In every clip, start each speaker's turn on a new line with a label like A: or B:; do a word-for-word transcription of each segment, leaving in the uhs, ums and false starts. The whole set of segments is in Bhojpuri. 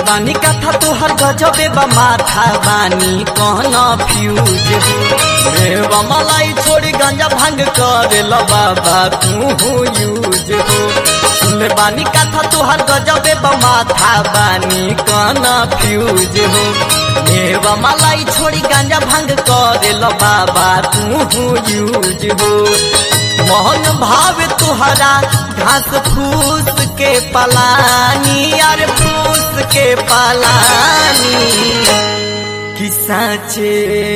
A: बानी कथा तोहर गजबे बा माथा बानी कहना फ्यूज हो मलाई छोड़ी गंजा भंग करे लो बाबा तू यूज हो सुनले बानी कथा तोहर गजबे बा माथा बानी कहना फ्यूज हो मलाई छोड़ी गंजा भंग करे लो बाबा तू यूज हो मोहन भाव तुहरा घास फूस के पलानी यार फूस के पलानी कि साचे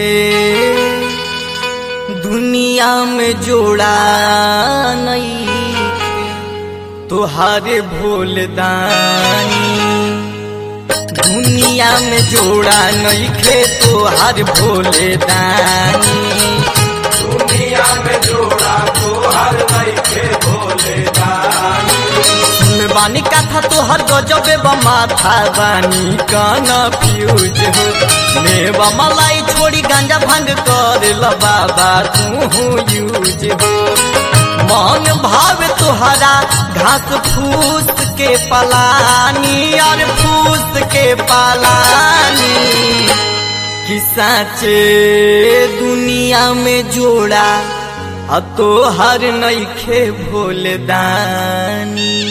A: दुनिया में जोड़ा नहीं तुहारे भोलदानी दुनिया में जोड़ा नहीं खे तुहार भोलदानी
B: दुनिया में जोड़ा तोहर नइखे भोलेदानी
A: बानी कथा तोहर गजबे बा माथा बानी काना फ्यूज हो मेवा मलाई छोड़ी गांजा भंग करे लो बाबा तू यूज हो मन भाव तुहरा घास फूस के पलानी और फूस के पलानी कि साचे दुनिया में जोड़ा अब तो हर नइखे भोलदानी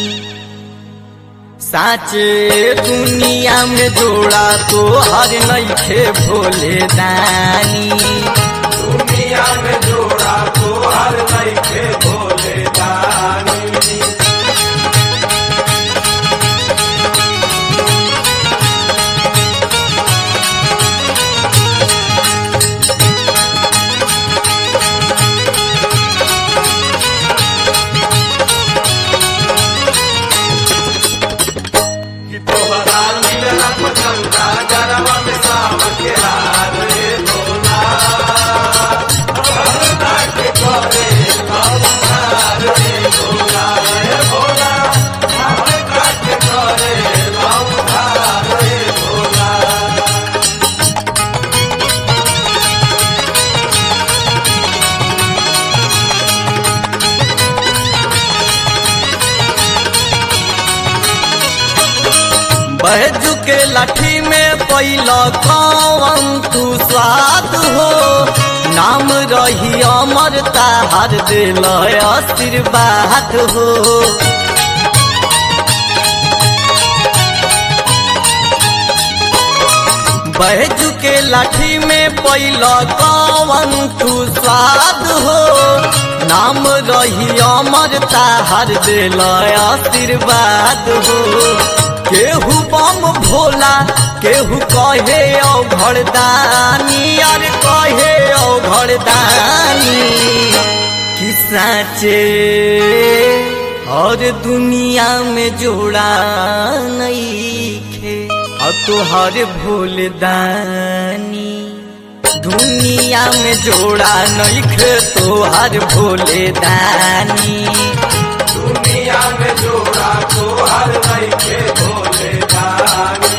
A: साचे दुनिया में जोड़ा तो हर नइखे भोलदानी
B: दुनिया में जोड़ा तोहर नइखे भोलेदानी
A: बैजू के लाठी में पैला कौन तू स्वाद हो नाम रही अमर ताहार दिल आशीर्वाद हो बैजू के लाठी में पैला कौन तू स्वाद हो नाम रही अमर ताहार दिल आशीर्वाद हो केहू बम भोला केहू कहे ओ घरदानी यार कहे ओ घरदानी कि साचे और दुनिया में जोड़ा नहीं खे और तुहर भोलदानी दुनिया में जोड़ा नहीं खे तुहर भोलदानी
B: दुनिया में जोड़ा तोहर नइखे भोलेदानी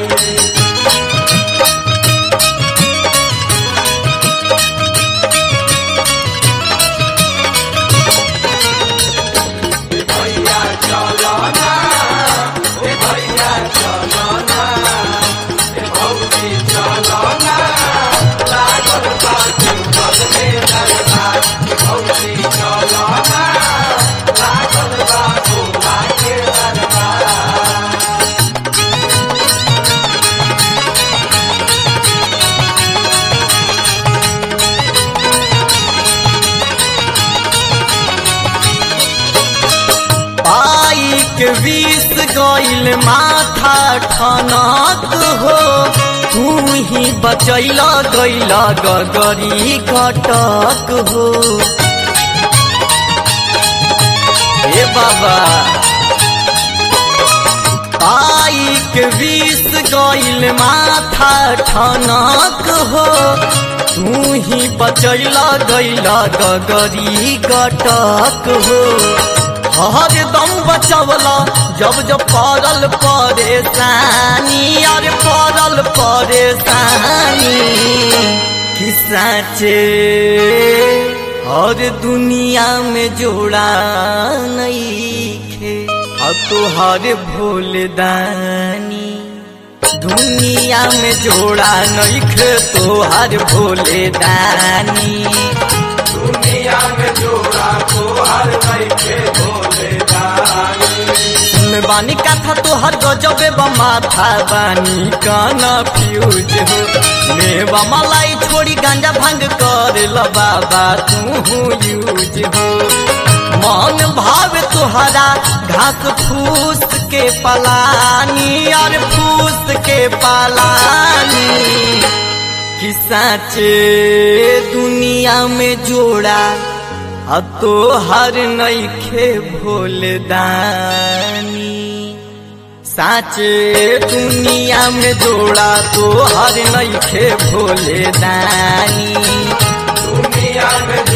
B: भैया चलो ना ए भैया चलो ना ए भौजी चलो ना लागल बा जुगल में दरबार भौजी चलो ना लागल बा भोला के दरबार
A: पाई के विष गइल माथा ठनक हो तू ही बचैला गइला गगरी घटक हो ए बाबा पाई के विष गइल माथा ठनक हो तू ही बचैला गइला गगरी घटक हो हर दम बचवला जब जब पड़ल परेशानी और पड़ल परेशानी कि साचे और दुनिया में जोड़ा नहीं खे और तुहार भोलदानी दुनिया में जोड़ा नइखे तोहर भोले दानी।
B: दुनिया में जोड़ा तोहर नइखे भोले दानी।
A: सुन बानी कथा तोहर गजबे बा माथा बानी काना फ्यूज हो। मेवा मलाई छोड़ी गांजा भांग कर ल बाबा तू यूज हो। मन भाव तुहरा घास फूस के पलानी और फूस के पलानी कि साचे दुनिया में जोड़ा आ तो हर नइखे भोले दानी। साचे दुनिया में जोड़ा तो हर नइखे भोले दानी।
B: दुनिया में